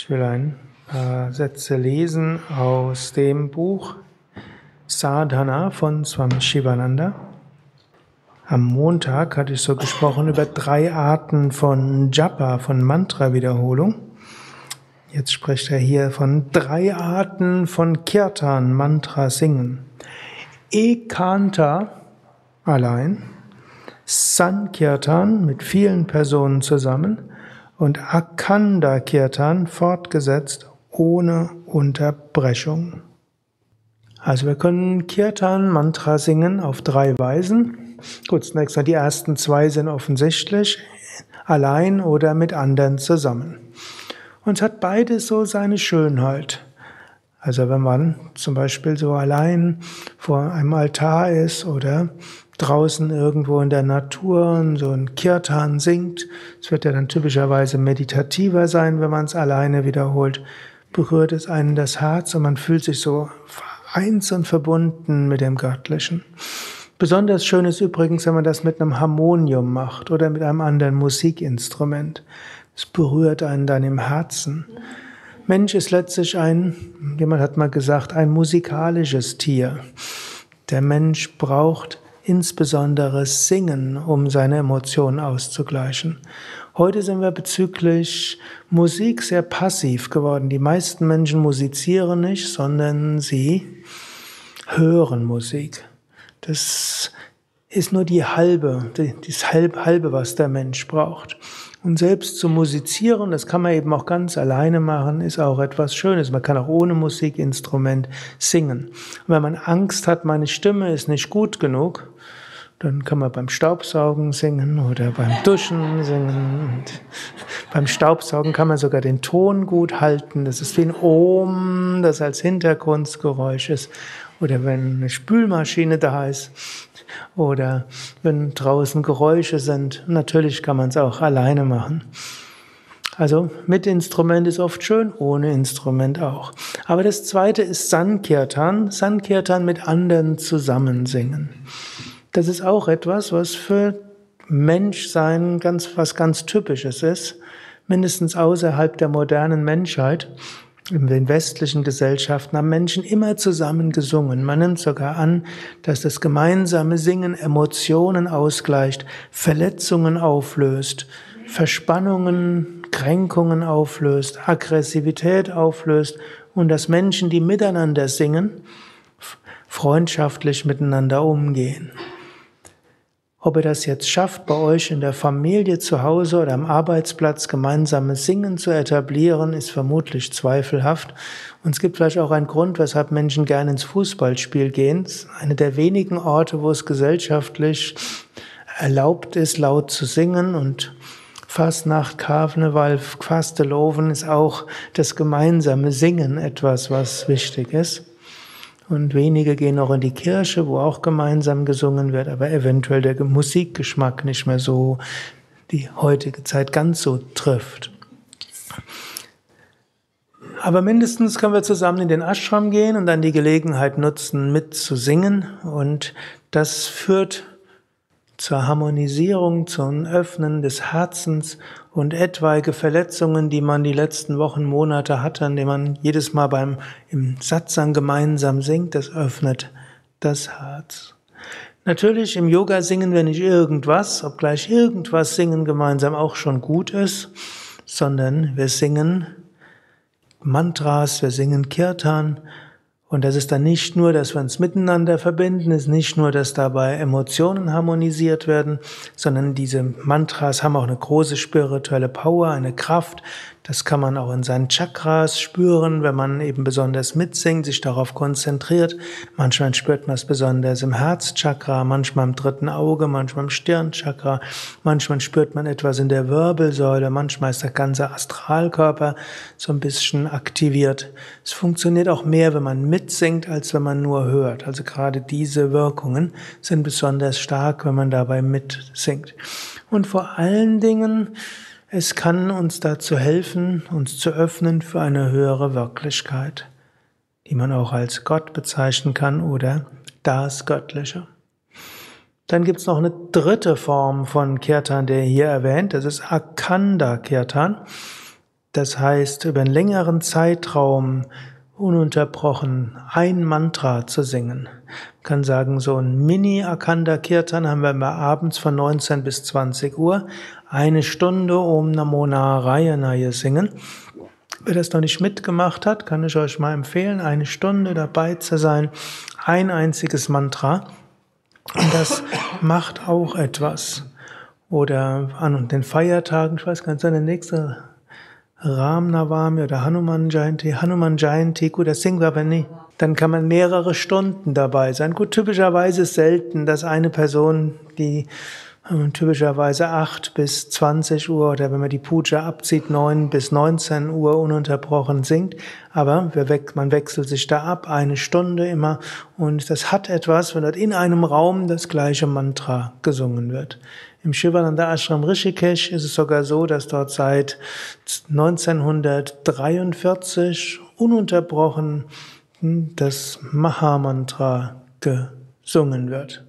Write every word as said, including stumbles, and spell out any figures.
Ich will ein paar Sätze lesen aus dem Buch Sadhana von Swami Shivananda. Am Montag hatte ich so gesprochen über drei Arten von Japa, von Mantra-Wiederholung. Jetzt spricht er hier von drei Arten von Kirtan, Mantra singen. Ekanta, allein, Sankirtan, mit vielen Personen zusammen, und Akhanda Kirtan, fortgesetzt, ohne Unterbrechung. Also wir können Kirtan, Mantra singen auf drei Weisen. Gut, zunächst mal die ersten zwei sind offensichtlich, allein oder mit anderen zusammen. Und es hat beides so seine Schönheit. Also wenn man zum Beispiel so allein vor einem Altar ist oder draußen irgendwo in der Natur und so ein Kirtan singt, es wird ja dann typischerweise meditativer sein, wenn man es alleine wiederholt, berührt es einen das Herz und man fühlt sich so eins und verbunden mit dem Göttlichen. Besonders schön ist übrigens, wenn man das mit einem Harmonium macht oder mit einem anderen Musikinstrument. Es berührt einen dann im Herzen. Mensch ist letztlich ein, jemand hat mal gesagt, ein musikalisches Tier. Der Mensch braucht insbesondere Singen, um seine Emotionen auszugleichen. Heute sind wir bezüglich Musik sehr passiv geworden. Die meisten Menschen musizieren nicht, sondern sie hören Musik. Das ist nur die halbe, das halbe, was der Mensch braucht. Und selbst zu musizieren, das kann man eben auch ganz alleine machen, ist auch etwas Schönes. Man kann auch ohne Musikinstrument singen. Und wenn man Angst hat, meine Stimme ist nicht gut genug, dann kann man beim Staubsaugen singen oder beim Duschen singen. Und beim Staubsaugen kann man sogar den Ton gut halten. Das ist wie ein Om, das als Hintergrundgeräusch ist. Oder wenn eine Spülmaschine da ist. Oder wenn draußen Geräusche sind. Natürlich kann man es auch alleine machen. Also mit Instrument ist oft schön, ohne Instrument auch. Aber das zweite ist Sankirtan. Sankirtan mit anderen zusammen singen. Das ist auch etwas, was für Menschsein ganz, was ganz Typisches ist. Mindestens außerhalb der modernen Menschheit. In den westlichen Gesellschaften haben Menschen immer zusammen gesungen. Man nimmt sogar an, dass das gemeinsame Singen Emotionen ausgleicht, Verletzungen auflöst, Verspannungen, Kränkungen auflöst, Aggressivität auflöst und dass Menschen, die miteinander singen, freundschaftlich miteinander umgehen. Ob ihr das jetzt schafft, bei euch in der Familie zu Hause oder am Arbeitsplatz gemeinsames Singen zu etablieren, ist vermutlich zweifelhaft. Und es gibt vielleicht auch einen Grund, weshalb Menschen gerne ins Fußballspiel gehen. Es ist einer der wenigen Orte, wo es gesellschaftlich erlaubt ist, laut zu singen. Und Fastnacht, Karneval, Fasteloven ist auch das gemeinsame Singen etwas, was wichtig ist. Und wenige gehen auch in die Kirche, wo auch gemeinsam gesungen wird, aber eventuell der Musikgeschmack nicht mehr so die heutige Zeit ganz so trifft. Aber mindestens können wir zusammen in den Ashram gehen und dann die Gelegenheit nutzen, mitzusingen. Und das führt zur Harmonisierung, zum Öffnen des Herzens und etwaige Verletzungen, die man die letzten Wochen, Monate hatte, an denen man jedes Mal beim im Satsang gemeinsam singt, das öffnet das Herz. Natürlich im Yoga singen wir nicht irgendwas, obgleich irgendwas singen gemeinsam auch schon gut ist, sondern wir singen Mantras, wir singen Kirtan. Und das ist dann nicht nur, dass wir uns miteinander verbinden, ist nicht nur, dass dabei Emotionen harmonisiert werden, sondern diese Mantras haben auch eine große spirituelle Power, eine Kraft. Das kann man auch in seinen Chakras spüren, wenn man eben besonders mitsingt, sich darauf konzentriert. Manchmal spürt man es besonders im Herzchakra, manchmal im dritten Auge, manchmal im Stirnchakra, manchmal spürt man etwas in der Wirbelsäule, manchmal ist der ganze Astralkörper so ein bisschen aktiviert. Es funktioniert auch mehr, wenn man mitsingt, als wenn man nur hört. Also gerade diese Wirkungen sind besonders stark, wenn man dabei mitsingt. Und vor allen Dingen, es kann uns dazu helfen, uns zu öffnen für eine höhere Wirklichkeit, die man auch als Gott bezeichnen kann oder das Göttliche. Dann gibt es noch eine dritte Form von Kirtan, der hier erwähnt, das ist Akhanda Kirtan. Das heißt, über einen längeren Zeitraum ununterbrochen ein Mantra zu singen. Man kann sagen, so ein Mini-Akhanda-Kirtan haben wir immer abends von neunzehn bis zwanzig Uhr. Eine Stunde Om Namo Narayanaye singen. Wer das noch nicht mitgemacht hat, kann ich euch mal empfehlen, eine Stunde dabei zu sein. Ein einziges Mantra. Und das macht auch etwas. Oder an den Feiertagen, ich weiß gar nicht, der nächste Ram Navami oder Hanuman Jayanti, Hanuman Jayanti, gut, das singen wir aber nie. Dann kann man mehrere Stunden dabei sein. Gut, typischerweise ist selten, dass eine Person, die äh, typischerweise acht bis zwanzig Uhr oder wenn man die Puja abzieht, neun bis neunzehn Uhr ununterbrochen singt. Aber wir we- man wechselt sich da ab, eine Stunde immer. Und das hat etwas, wenn dort in einem Raum das gleiche Mantra gesungen wird. Im Shivananda Ashram Rishikesh ist es sogar so, dass dort seit neunzehnhundertdreiundvierzig ununterbrochen das Mahamantra gesungen wird.